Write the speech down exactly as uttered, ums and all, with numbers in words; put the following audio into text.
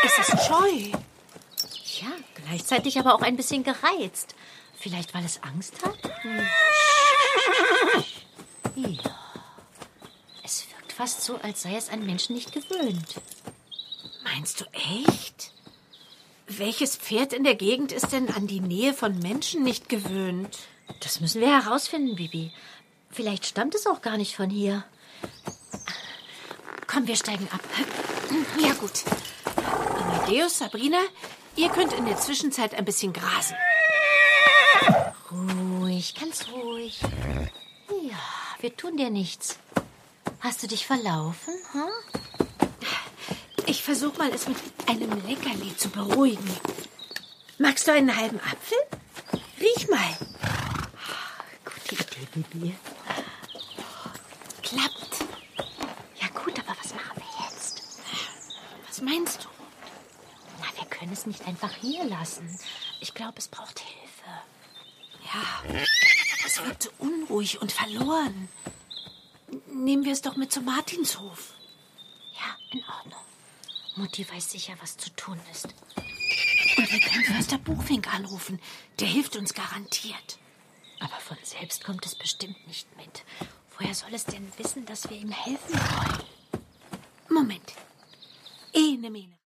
Es ist scheu. Ja, gleichzeitig aber auch ein bisschen gereizt. Vielleicht, weil es Angst hat? Hm. Ja. Es wirkt fast so, als sei es an Menschen nicht gewöhnt. Meinst du echt? Welches Pferd in der Gegend ist denn an die Nähe von Menschen nicht gewöhnt? Das müssen wir herausfinden, Bibi. Vielleicht stammt es auch gar nicht von hier. Komm, wir steigen ab. Ja, gut. Amadeus, Sabrina, ihr könnt in der Zwischenzeit ein bisschen grasen. Ruhig, ganz ruhig. Ja, wir tun dir nichts. Hast du dich verlaufen, hm? Ich versuche mal, es mit einem Leckerli zu beruhigen. Magst du einen halben Apfel? Riech mal. Gute Idee, Bibi. Klappt. Ja gut, aber was machen wir jetzt? Was meinst du? Na, wir können es nicht einfach hier lassen. Ich glaube, es braucht Hilfe. Ja, es wirkt so unruhig und verloren. Nehmen wir es doch mit zum Martinshof. Ja, in Ordnung. Mutti weiß sicher, was zu tun ist. Und wir können Förster Buchfink anrufen. Der hilft uns garantiert. Aber von selbst kommt es bestimmt nicht mit. Woher soll es denn wissen, dass wir ihm helfen wollen? Moment. Ene, mene.